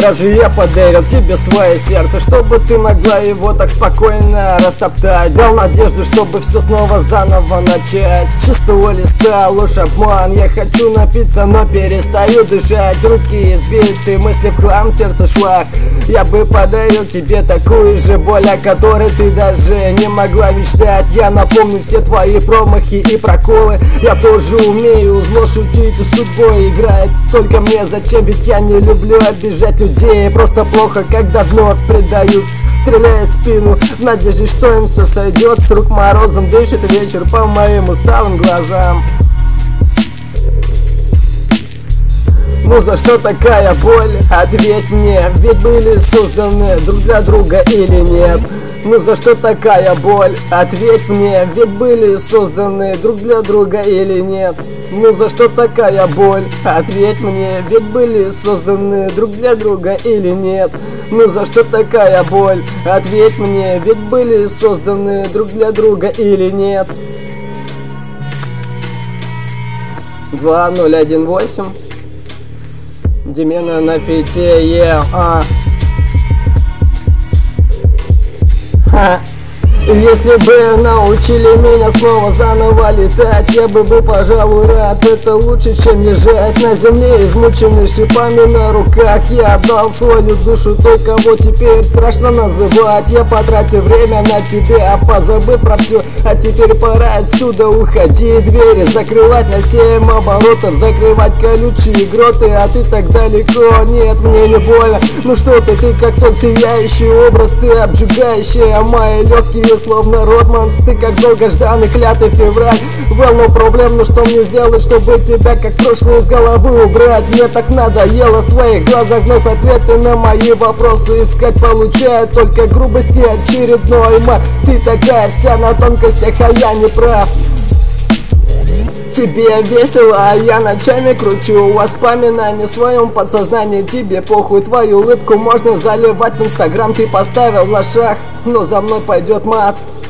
Разве я подарил тебе свое сердце, чтобы ты могла его так спокойно растоптать? Дал надежду, чтобы все снова заново начать. С чистого листа ложь, обман. Я хочу напиться, но перестаю дышать. Руки избиты, мысли в хлам, сердце шлак. Я бы подарил тебе такую же боль, о которой ты даже не могла мечтать. Я напомню все твои промахи и проколы. Я тоже умею зло шутить, и судьбой играет только мне. Зачем? Ведь я не люблю обижать людей. Просто плохо, когда вновь предают, стреляя в спину в надежде, что им все сойдет. С рук морозом дышит вечер по моим усталым глазам. Ну за что такая боль? Ответь мне, ведь были созданы друг для друга или нет? Ну за что такая боль? Ответь мне, ведь были созданы друг для друга или нет? Ну за что такая боль? Ответь мне, ведь были созданы друг для друга или нет? Ну за что такая боль? Ответь мне, ведь были созданы друг для друга или нет? 2018 Димена на фите, Если бы научили меня снова заново летать, я бы был, пожалуй, рад. Это лучше, чем лежать на земле, измученный шипами на руках. Я отдал свою душу той, кого теперь страшно называть. Я потратил время на тебя, позабыл про все, а теперь пора отсюда уходить. Двери закрывать на 7 оборотов, закрывать колючие гроты, а ты так далеко. Нет, мне не больно, ну что ты как тот сияющий образ, ты обжигающий, а мои легкие словно Ротманс. Ты как долгожданный клятый февраль. Волну проблем, но что мне сделать, чтобы тебя как прошлое из головы убрать? Мне так надоело в твоих глазах вновь ответы на мои вопросы искать. Получаю только грубости, очередной мат. Ты такая вся на тонкостях, а я не прав. Тебе весело, а я ночами кручу воспоминания в своем подсознании. Тебе похуй, твою улыбку можно заливать в Инстаграм. Ты поставил в лошах, но за мной пойдет мат.